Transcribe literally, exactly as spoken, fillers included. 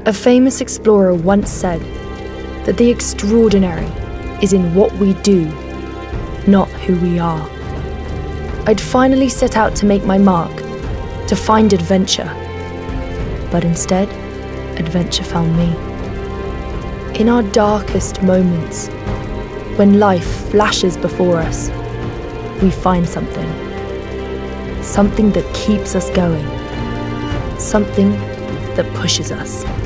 A famous explorer once said that the extraordinary is in what we do, not who we are. I'd finally set out to make my mark, to find adventure. But instead, adventure found me. In our darkest moments, when life flashes before us, we find something. Something that keeps us going. Something that pushes us.